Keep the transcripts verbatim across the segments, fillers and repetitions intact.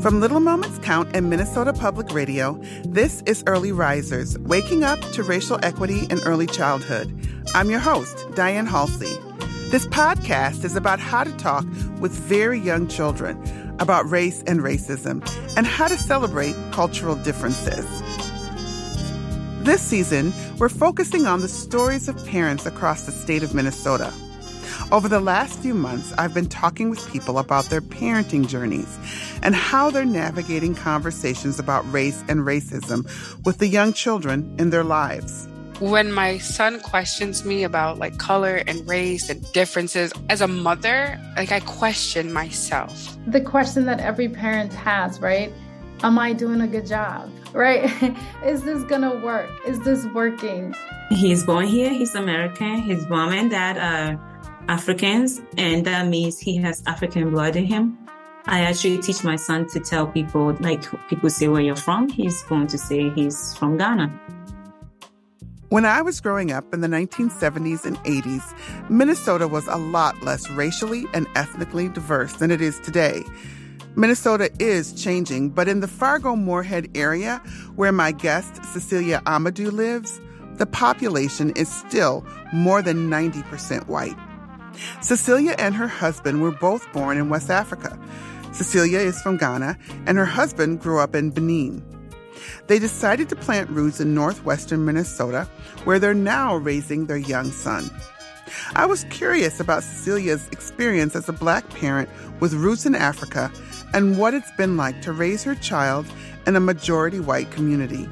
From Little Moments Count and Minnesota Public Radio, this is Early Risers, Waking Up to Racial Equity in Early Childhood. I'm your host, Diane Halsey. This podcast is about how to talk with very young children about race and racism and how to celebrate cultural differences. This season, we're focusing on the stories of parents across the state of Minnesota. Over the last few months, I've been talking with people about their parenting journeys and how they're navigating conversations about race and racism with the young children in their lives. When my son questions me about like color and race and differences, as a mother, like I question myself. The question that every parent has, right? Am I doing a good job, right? Is this gonna work? Is this working? He's born here, he's American. His mom and dad are Africans, and that means he has African blood in him. I actually teach my son to tell people, like people say where you're from, he's going to say he's from Ghana. When I was growing up in the nineteen seventies and eighties, Minnesota was a lot less racially and ethnically diverse than it is today. Minnesota is changing, but in the Fargo-Moorhead area, where my guest Cecilia Amadou lives, the population is still more than ninety percent white. Cecilia and her husband were both born in West Africa. Cecilia is from Ghana, and her husband grew up in Benin. They decided to plant roots in northwestern Minnesota, where they're now raising their young son. I was curious about Cecilia's experience as a Black parent with roots in Africa and what it's been like to raise her child in a majority white community.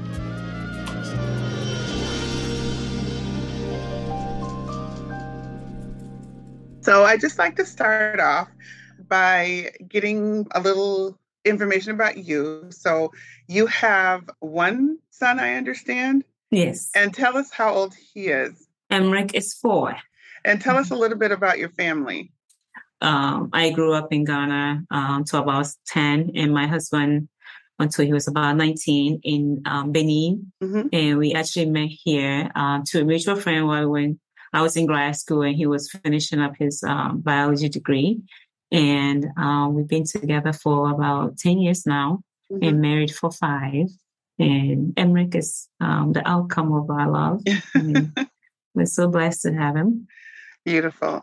So I'd just like to start off by getting a little information about you. So you have one son, I understand? Yes. And tell us how old he is. Emric is four. And tell us a little bit about your family. Um, I grew up in Ghana um, until about ten, and my husband until he was about nineteen in um, Benin. Mm-hmm. And we actually met here uh, to a mutual friend while when I was in grad school and he was finishing up his um, biology degree. And um, we've been together for about ten years now, mm-hmm. and married for five. And Emric is um, the outcome of our love. And we're so blessed to have him. Beautiful.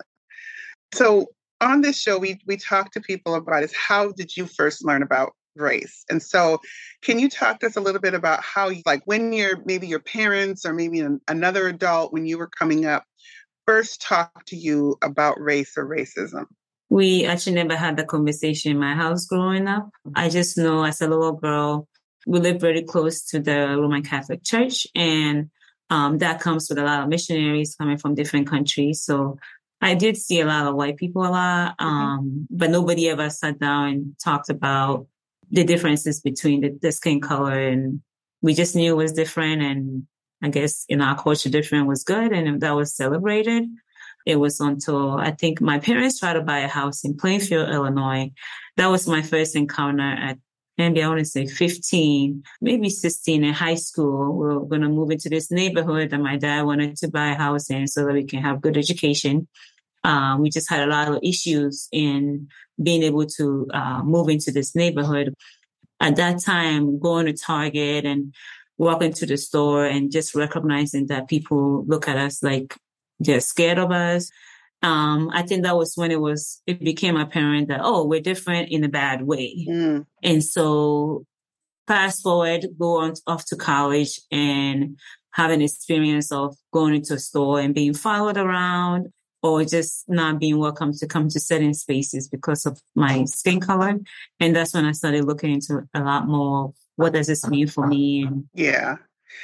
So on this show, we we talk to people about is how did you first learn about race? And so can you talk to us a little bit about how, like when your maybe your parents or maybe an, another adult when you were coming up first talked to you about race or racism? We actually never had the conversation in my house growing up. I just know as a little girl, we lived very close to the Roman Catholic Church, and um, that comes with a lot of missionaries coming from different countries. So I did see a lot of white people a lot, um, mm-hmm. but nobody ever sat down and talked about the differences between the, the skin color. And we just knew it was different. And I guess in our culture, different was good, and that was celebrated. It was until I think my parents tried to buy a house in Plainfield, Illinois. That was my first encounter at maybe I want to say fifteen, maybe sixteen in high school. We were going to move into this neighborhood that my dad wanted to buy a house in so that we can have good education. Um, we just had a lot of issues in being able to uh, move into this neighborhood. At that time, going to Target and walking to the store and just recognizing that people look at us like they're scared of us. Um, I think that was when it was, it became apparent that, oh, we're different in a bad way. Mm. And so fast forward, go on off to college and have an experience of going into a store and being followed around or just not being welcome to come to certain spaces because of my skin color. And that's when I started looking into a lot more. What does this mean for me? And yeah.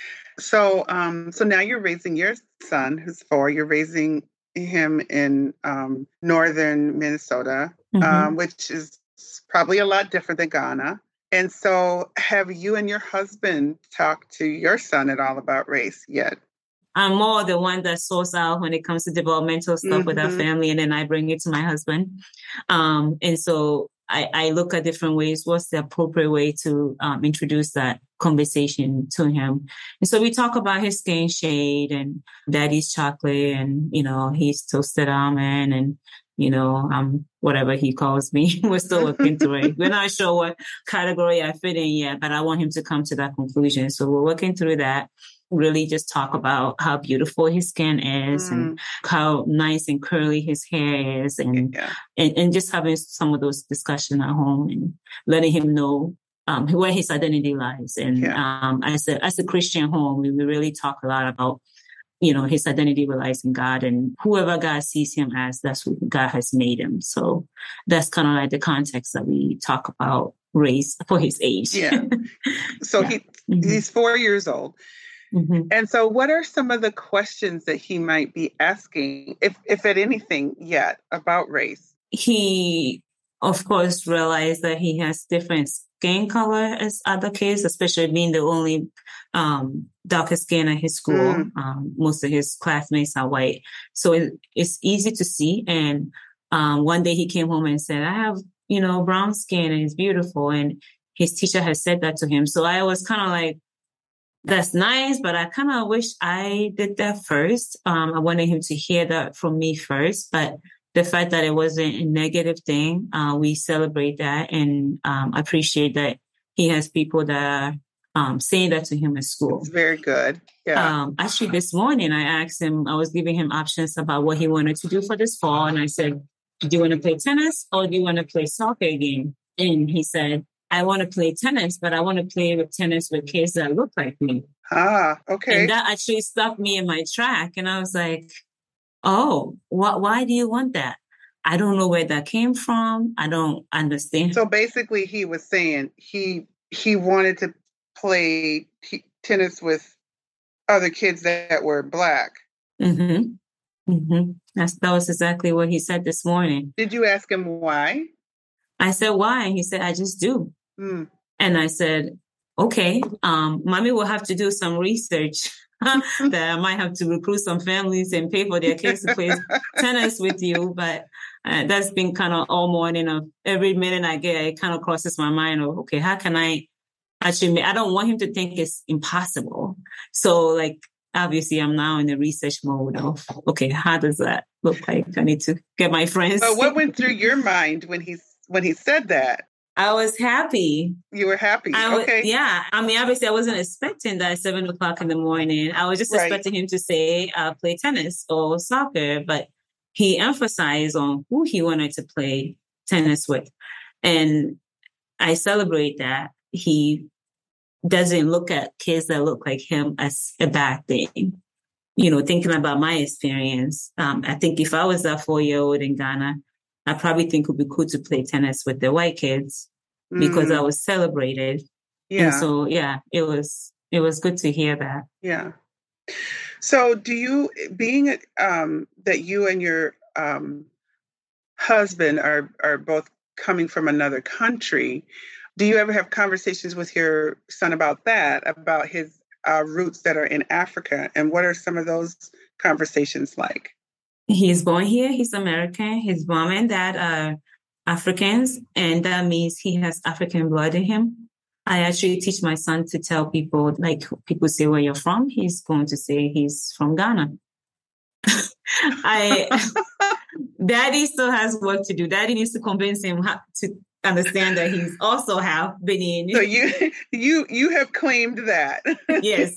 So, um, so now you're raising your son, who's four. You're raising him in um, northern Minnesota, mm-hmm. um, which is probably a lot different than Ghana. And so, have you and your husband talked to your son at all about race yet? I'm more the one that sorts out when it comes to developmental stuff mm-hmm. with our family, and then I bring it to my husband. Um, and so I, I look at different ways. What's the appropriate way to um, introduce that conversation to him. And so we talk about his skin shade and daddy's chocolate and, you know, he's toasted almond and, you know, um, whatever he calls me. We're still working through it. We're not sure what category I fit in yet, but I want him to come to that conclusion. So we're working through that. Really just talk about how beautiful his skin is mm. and how nice and curly his hair is and, yeah. and and just having some of those discussions at home and letting him know um, where his identity lies. And yeah. um, as a as a Christian home, we, we really talk a lot about, you know, his identity relies in God and whoever God sees him as, that's who God has made him. So that's kind of like the context that we talk about race for his age. Yeah. So yeah. he mm-hmm. he's four years old. Mm-hmm. And so what are some of the questions that he might be asking, if, if at anything yet, about race? He, of course, realized that he has different skin color as other kids, especially being the only um, darker skin at his school. Mm. Um, most of his classmates are white. So it, it's easy to see. And um, one day he came home and said, I have, you know, brown skin and it's beautiful. And his teacher has said that to him. So I was kind of like, that's nice, but I kind of wish I did that first. Um, I wanted him to hear that from me first, but the fact that it wasn't a negative thing, uh, we celebrate that and um, appreciate that he has people that are um, saying that to him at school. It's very good. Yeah. Um, actually, this morning I asked him, I was giving him options about what he wanted to do for this fall. And I said, do you want to play tennis or do you want to play soccer again? And he said, I want to play tennis, but I want to play with tennis with kids that look like me. Ah, okay. And that actually stopped me in my track. And I was like, oh, wh- why do you want that? I don't know where that came from. I don't understand. So basically he was saying he he wanted to play t- tennis with other kids that were Black. Mm-hmm. Mm-hmm. That's, that was exactly what he said this morning. Did you ask him why? I said, why? And he said, I just do. Mm. And I said, okay, um, mommy will have to do some research that I might have to recruit some families and pay for their kids to play tennis with you. But uh, that's been kind of all morning of every minute I get, it kind of crosses my mind of, okay, how can I actually, I don't want him to think it's impossible. So like, obviously I'm now in the research mode of, okay, how does that look like? I need to get my friends. But what went through your mind when he, when he said that? I was happy. You were happy. I okay. Was, yeah. I mean, obviously I wasn't expecting that at seven o'clock in the morning. I was just right. expecting him to say, uh, play tennis or soccer, but he emphasized on who he wanted to play tennis with. And I celebrate that. He doesn't look at kids that look like him as a bad thing. You know, thinking about my experience, um, I think if I was that four-year-old in Ghana, I probably think it would be cool to play tennis with the white kids because mm. I was celebrated. Yeah. And so, yeah, it was, it was good to hear that. Yeah. So do you, being um, that you and your um, husband are, are both coming from another country, do you ever have conversations with your son about that, about his uh, roots that are in Africa? And what are some of those conversations like? He's born here. He's American. His mom and dad are Africans, and that means he has African blood in him. I actually teach my son to tell people, like people say, where you're from, he's going to say he's from Ghana. I, Daddy still has work to do. Daddy needs to convince him how to understand that he's also half Benin. So you you you have claimed that. Yes.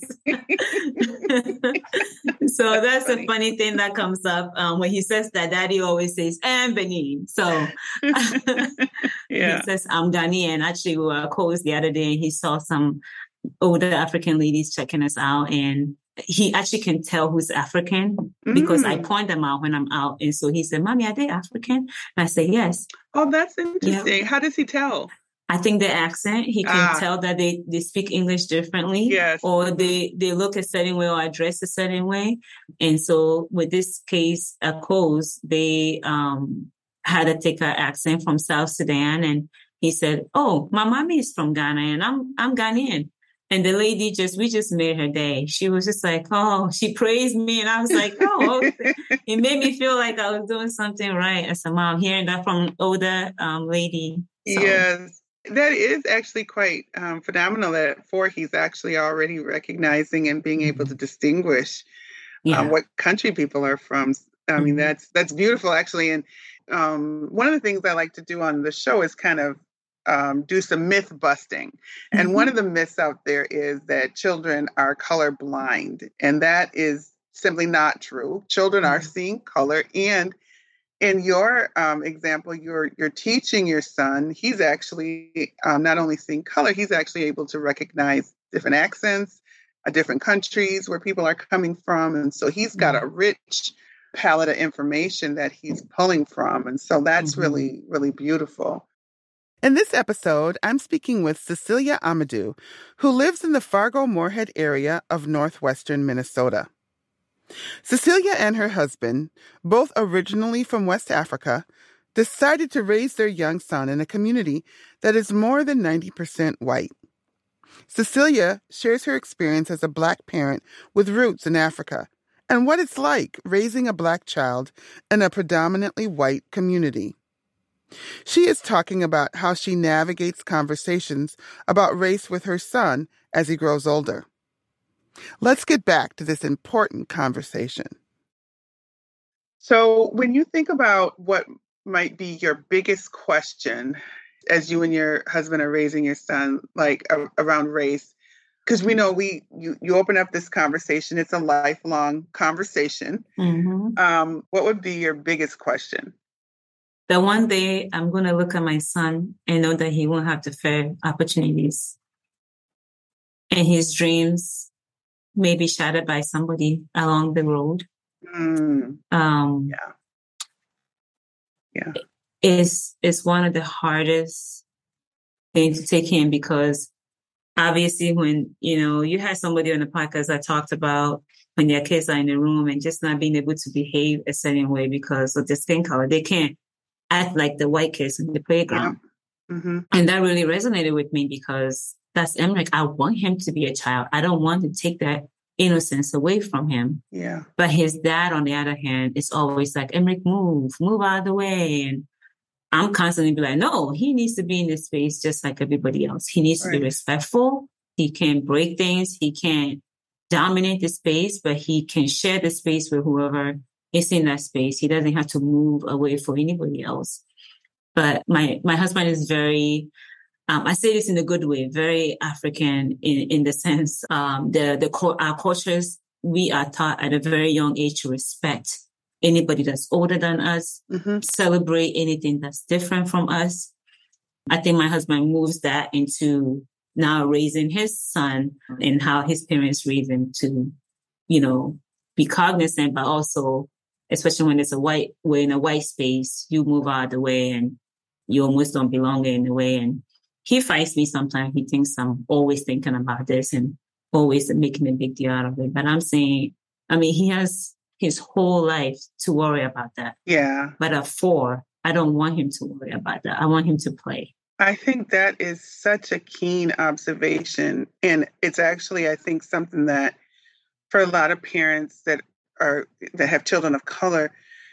So that's a funny thing that comes up um, when he says that. Daddy always says, "I'm Benin." So yeah. He says, "I'm Ghanaian." Actually, we were close the other day and he saw some older African ladies checking us out, and he actually can tell who's African because mm. I point them out when I'm out. And so he said, "Mommy, are they African?" And I say, "Yes." Oh, that's interesting. Yeah. How does he tell? I think the accent, he can ah. tell that they, they speak English differently. Yes. Or they, they look a certain way or address a certain way. And so with this case, at Coles, they um, had to take an accent from South Sudan. And he said, "Oh, my mommy is from Ghana and I'm I'm Ghanaian." And the lady just, we just made her day. She was just like, oh, she praised me. And I was like, oh, it made me feel like I was doing something right as a mom, hearing that from an older um, lady. So. Yes. That is actually quite um, phenomenal that at four, he's actually already recognizing and being able to Mhm. distinguish um, Yeah. what country people are from. I mean, Mhm. that's that's beautiful, actually. And um, one of the things I like to do on the show is kind of um, do some myth busting. And one Mhm. of the myths out there is that children are color blind, and that is simply not true. Children are Mhm. seeing color, and in your um, example, you're you're teaching your son. He's actually um, not only seeing color, he's actually able to recognize different accents, uh, different countries where people are coming from, and so he's got a Yeah. rich palette of information that he's pulling from, and so that's Mhm. really really beautiful. In this episode, I'm speaking with Cecilia Amadou, who lives in the Fargo-Moorhead area of northwestern Minnesota. Cecilia and her husband, both originally from West Africa, decided to raise their young son in a community that is more than ninety percent white. Cecilia shares her experience as a Black parent with roots in Africa and what it's like raising a Black child in a predominantly white community. She is talking about how she navigates conversations about race with her son as he grows older. Let's get back to this important conversation. So, when you think about what might be your biggest question as you and your husband are raising your son, like a- around race, because we know we you you open up this conversation, it's a lifelong conversation. Mhm. Um, what would be your biggest question? That one day I'm going to look at my son and know that he won't have the fair opportunities and his dreams may be shattered by somebody along the road. Mm, Um, yeah, yeah, is is one of the hardest things to take in because obviously when you know you had somebody on the podcast that talked about when their kids are in the room and just not being able to behave a certain way because of the skin color, they can't act like the white kids in the yeah. playground. Mm-hmm. And that really resonated with me because that's Emmerich. I want him to be a child. I don't want to take that innocence away from him. Yeah, But his dad, on the other hand, is always like, Emmerich, move, move out of the way. And I'm constantly be like, no, he needs to be in this space just like everybody else. He needs to be right. respectful. He can't break things. He can't dominate the space, but he can share the space with whoever is in that space. He doesn't have to move away for anybody else. But my, my husband is very, um, I say this in a good way, very African in, in the sense, um, the, the, our cultures, we are taught at a very young age to respect anybody that's older than us, Mm-hmm. celebrate anything that's different from us. I think my husband moves that into now raising his son and how his parents raised him to, you know, be cognizant, but also, especially when it's a white, we're in a white space, you move out of the way and you almost don't belong in a way. And he fights me sometimes. He thinks I'm always thinking about this and always making a big deal out of it. But I'm saying, I mean, he has his whole life to worry about that. Yeah. But at four, I don't want him to worry about that. I want him to play. I think that is such a keen observation. And it's actually, I think, something that for a lot of parents that are that have children of color,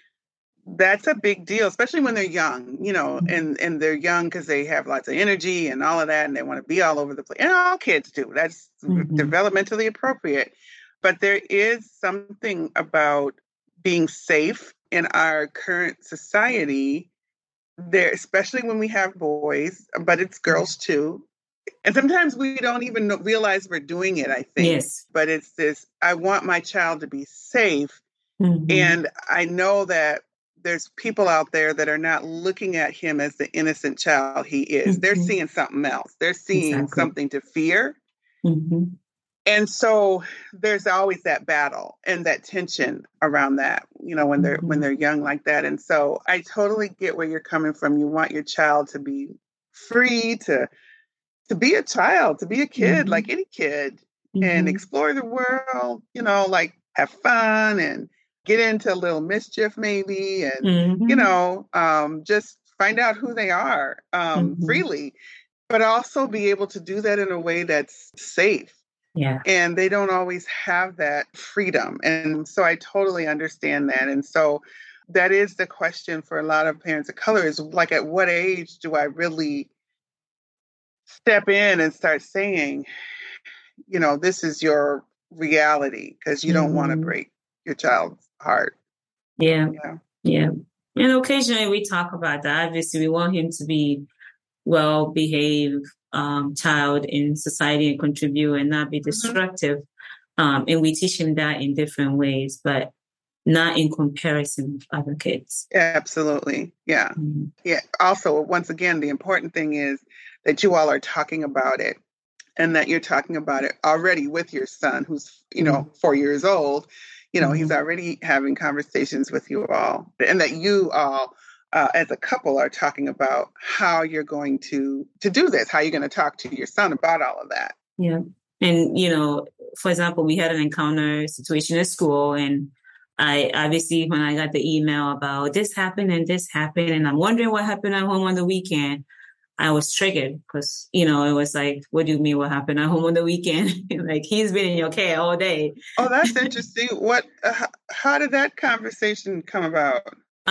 that's a big deal, especially when they're young, you know, and, and they're young because they have lots of energy and all of that, and they want to be all over the place. And all kids do. That's Mm-hmm. developmentally appropriate. But there is something about being safe in our current society there, especially when we have boys, but it's girls too. And sometimes we don't even know, realize we're doing it, I think. Yes. But it's this, I want my child to be safe. Mm-hmm. And I know that there's people out there that are not looking at him as the innocent child he is. Mm-hmm. They're seeing something else. They're seeing exactly. something to fear. Mm-hmm. And so there's always that battle and that tension around that, you know, when they're mm-hmm. when they're young like that. And so I totally get where you're coming from. You want your child to be free to to be a child, to be a kid, mm-hmm. like any kid, mm-hmm. and explore the world, you know, like have fun and get into a little mischief maybe, and, mm-hmm. you know, um, just find out who they are um, mm-hmm. freely, but also be able to do that in a way that's safe. Yeah. And they don't always have that freedom. And so I totally understand that. And so that is the question for a lot of parents of color is like, at what age do I really step in and start saying, you know, this is your reality, because you don't Mm-hmm. want to break your child's heart. Yeah. Yeah. Yeah. And occasionally we talk about that. Obviously, we want him to be well-behaved um, child in society and contribute and not be destructive. Mm-hmm. Um, and we teach him that in different ways, but not in comparison with other kids. Absolutely. Yeah. Mm-hmm. Yeah. Also, once again, the important thing is that you all are talking about it, and that you're talking about it already with your son, who's, you know, mm-hmm. four years old. You know, mm-hmm. he's already having conversations with you all, and that you all, uh, as a couple, are talking about how you're going to to do this, how you're going to talk to your son about all of that. Yeah. And, you know, for example, we had an encounter situation at school, and I obviously, when I got the email about this happened and this happened, and I'm wondering what happened at home on the weekend, I was triggered because, you know, it was like, what do you mean what happened at home on the weekend? Like, he's been in your care all day. Oh, that's interesting. What, uh, how did that conversation come about?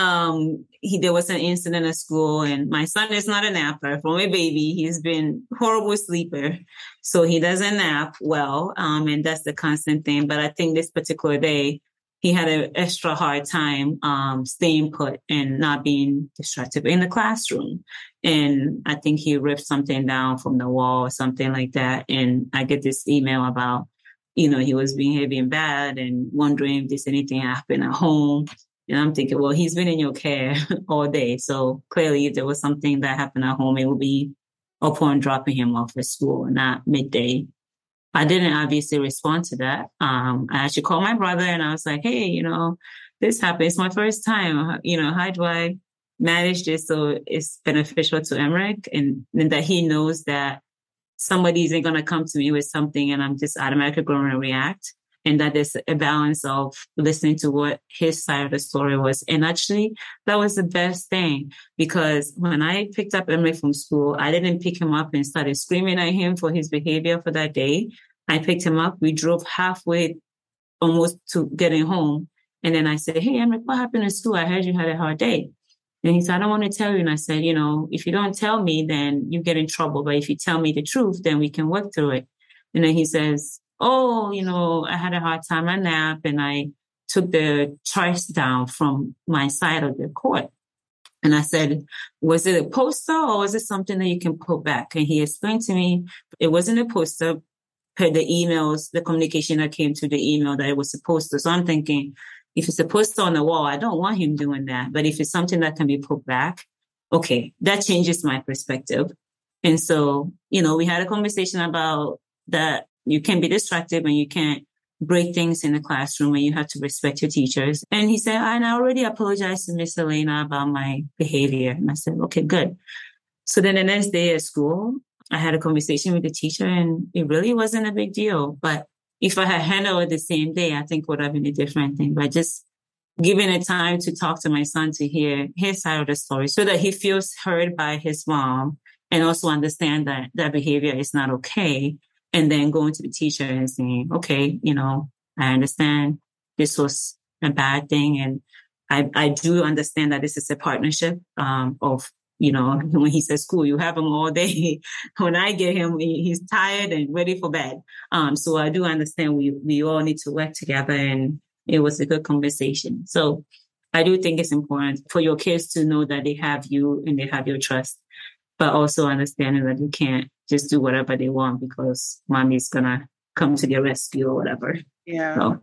Um, he, there was an incident at school, and my son is not a napper. From a baby, he's been horrible sleeper. So he doesn't nap well. Um, and that's the constant thing. But I think this particular day, he had an extra hard time um, staying put and not being destructive in the classroom. And I think he ripped something down from the wall or something like that. And I get this email about, you know, he was behaving bad and wondering if there's anything happened at home. And I'm thinking, well, he's been in your care all day. So clearly if there was something that happened at home, it would be upon dropping him off at school, not midday. I didn't obviously respond to that. Um, I actually called my brother and I was like, hey, you know, this happened. It's my first time. You know, how do I manage this so it's beneficial to Emmerich, and, and that he knows that somebody isn't going to come to me with something and I'm just automatically going to react, and that there's a balance of listening to what his side of the story was. And actually, that was the best thing, because when I picked up Emmerich from school, I didn't pick him up and started screaming at him for his behavior for that day. I picked him up. We drove halfway almost to getting home. And then I said, hey, Emmerich, what happened in school? I heard you had a hard day. And he said, I don't want to tell you. And I said, you know, if you don't tell me, then you get in trouble. But if you tell me the truth, then we can work through it. And then he says, oh, you know, I had a hard time at nap and I took the charts down from my side of the court. And I said, was it a poster or was it something that you can put back? And he explained to me it wasn't a poster per the emails, the communication that came to the email, that it was a poster. So I'm thinking, if it's a poster on the wall, I don't want him doing that. But if it's something that can be put back, okay, that changes my perspective. And so, you know, we had a conversation about that. You can be distracted and you can't break things in the classroom, and you have to respect your teachers. And he said, and I already apologized to Miss Elena about my behavior. And I said, okay, good. So then the next day at school, I had a conversation with the teacher and it really wasn't a big deal. But if I had handled it the same day, I think it would have been a different thing. But just giving it time to talk to my son to hear his side of the story so that he feels heard by his mom and also understand that that behavior is not okay. And then going to the teacher and saying, okay, you know, I understand this was a bad thing. And I, I do understand that this is a partnership um, of, you know, when he says school, you have him all day. When I get him, he's tired and ready for bed. Um, so I do understand we, we all need to work together, and it was a good conversation. So I do think it's important for your kids to know that they have you and they have your trust, but also understanding that you can't just do whatever they want because mommy's going to come to their rescue or whatever. Yeah. So.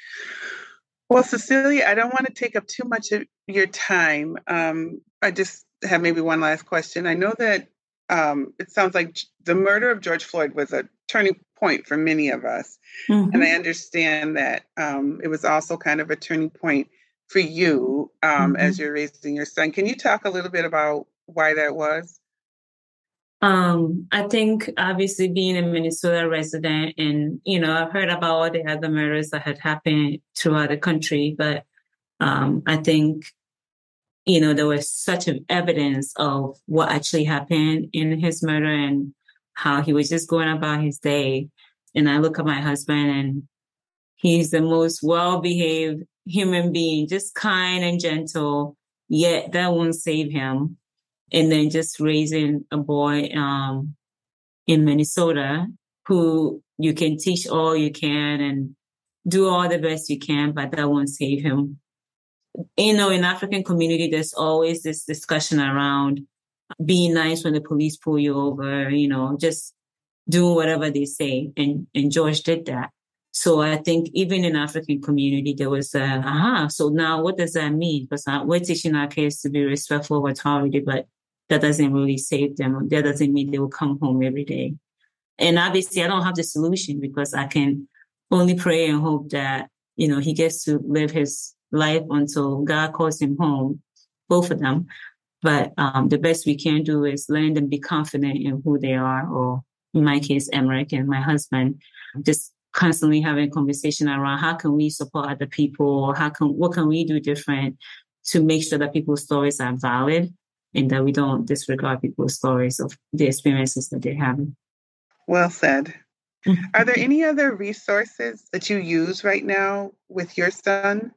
Well, Cecilia, I don't want to take up too much of your time. Um, I just have maybe one last question. I know that um, it sounds like the murder of George Floyd was a turning point for many of us. Mm-hmm. And I understand that um, it was also kind of a turning point for you um, mm-hmm. as you're raising your son. Can you talk a little bit about why that was? Um, I think obviously being a Minnesota resident, and, you know, I've heard about all the other murders that had happened throughout the country, but um, I think, you know, there was such an evidence of what actually happened in his murder and how he was just going about his day. And I look at my husband and he's the most well-behaved human being, just kind and gentle, yet that won't save him. And then just raising a boy, um, in Minnesota who you can teach all you can and do all the best you can, but that won't save him. You know, in African community, there's always this discussion around being nice when the police pull you over, you know, just doing whatever they say. And, and George did that. So I think even in African community, there was a, aha, so now what does that mean? Because we're teaching our kids to be respectful of authority, but that doesn't really save them. That doesn't mean they will come home every day. And obviously I don't have the solution because I can only pray and hope that, you know, he gets to live his life until God calls him home, both of them. But um, the best we can do is letting them be confident in who they are, or in my case, Emmerich and my husband, just constantly having conversation around how can we support other people, or how can, what can we do different to make sure that people's stories are valid and that we don't disregard people's stories of the experiences that they're having. Well said. Are there any other resources that you use right now with your son?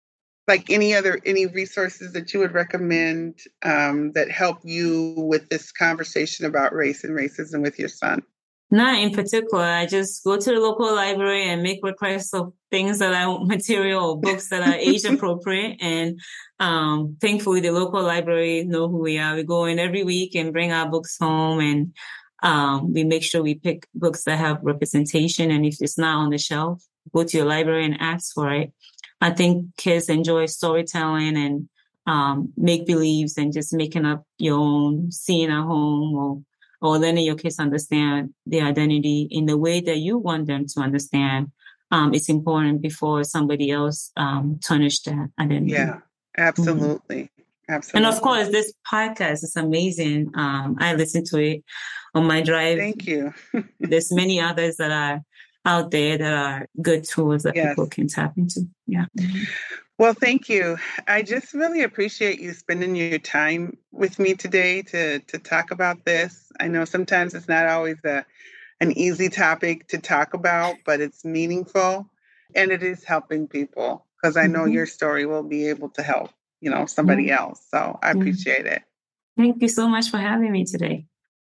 Like any other, any resources that you would recommend um, that help you with this conversation about race and racism with your son? Not in particular. I just go to the local library and make requests of things that are material or books that are age appropriate. And um, thankfully, the local library know who we are. We go in every week and bring our books home, and um, we make sure we pick books that have representation. And if it's not on the shelf, go to your library and ask for it. I think kids enjoy storytelling and um, make-believes and just making up your own scene at home, or or letting your kids understand their identity in the way that you want them to understand. Um, it's important before somebody else um, tarnish that identity. Yeah, absolutely. Mm-hmm. Absolutely. And of course, this podcast is amazing. Um, I listen to it on my drive. Thank you. There's many others that are out there that are good tools that yes. people can tap into. Yeah. Well, thank you. I just really appreciate you spending your time with me today to, to talk about this. I know sometimes it's not always a, an easy topic to talk about, but it's meaningful and it is helping people, because I know mm-hmm. your story will be able to help, you know, somebody mm-hmm. else. So I appreciate mm-hmm. it. Thank you so much for having me today.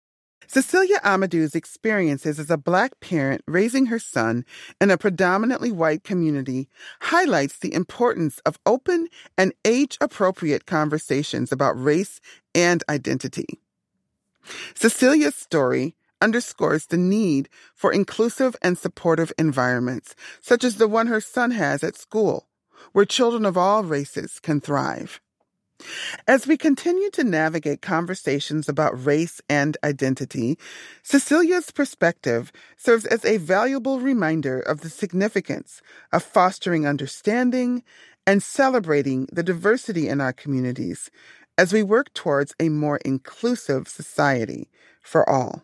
Cecilia Amadou's experiences as a Black parent raising her son in a predominantly white community highlights the importance of open and age-appropriate conversations about race and identity. Cecilia's story underscores the need for inclusive and supportive environments, such as the one her son has at school, where children of all races can thrive. As we continue to navigate conversations about race and identity, Cecilia's perspective serves as a valuable reminder of the significance of fostering understanding and celebrating the diversity in our communities as we work towards a more inclusive society for all.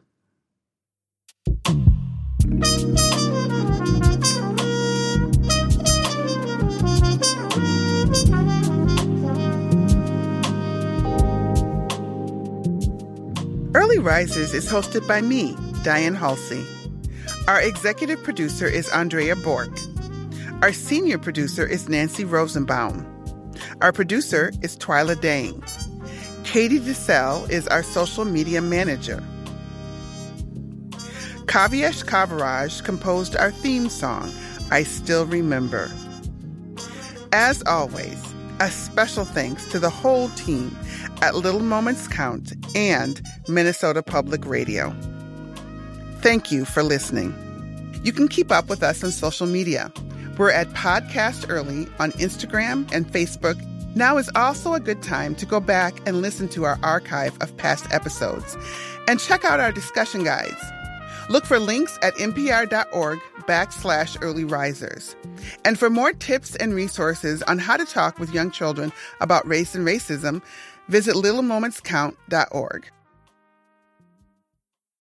Early Risers is hosted by me, Diane Halsey. Our executive producer is Andrea Bork. Our senior producer is Nancy Rosenbaum. Our producer is Twyla Dang. Katie DeSalle is our social media manager. Kavyesh Kaviraj composed our theme song, I Still Remember. As always, a special thanks to the whole team at Little Moments Count and Minnesota Public Radio. Thank you for listening. You can keep up with us on social media. We're at Podcast Early on Instagram and Facebook. Now is also a good time to go back and listen to our archive of past episodes and check out our discussion guides. Look for links at npr.org backslash early risers. And for more tips and resources on how to talk with young children about race and racism, visit little moments count dot org.